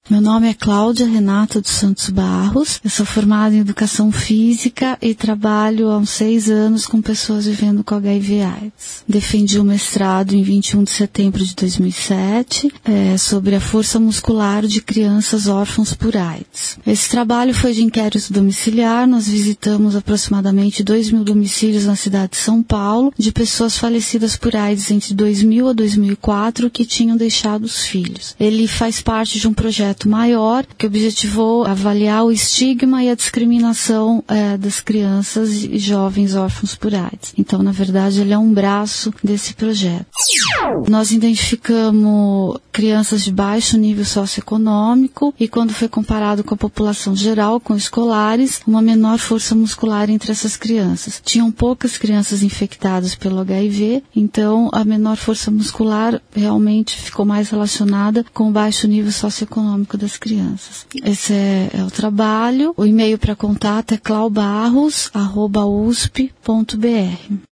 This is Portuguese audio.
Meu nome é Cláudia Renata dos Santos Barros, eu sou formada em Educação Física e trabalho há uns 6 anos com pessoas vivendo com HIV/AIDS. Defendi o mestrado em 21 de setembro de 2007 sobre a força muscular de crianças órfãos por AIDS. Esse trabalho foi de inquérito domiciliar, nós visitamos aproximadamente 2.000 domicílios na cidade de São Paulo, de pessoas falecidas por AIDS entre 2000 a 2004 que tinham deixado os filhos. Ele faz parte de um projeto maior que objetivou avaliar o estigma e a discriminação das crianças e jovens órfãos por AIDS. Então, na verdade, ele é um braço desse projeto. Nós identificamos crianças de baixo nível socioeconômico e, quando foi comparado com a população geral, com escolares, uma menor força muscular entre essas crianças. Tinham poucas crianças infectadas pelo HIV, então a menor força muscular realmente ficou mais relacionada com o baixo nível socioeconômico das crianças. Esse é o trabalho. O e-mail para contato é claubarros@usp.br.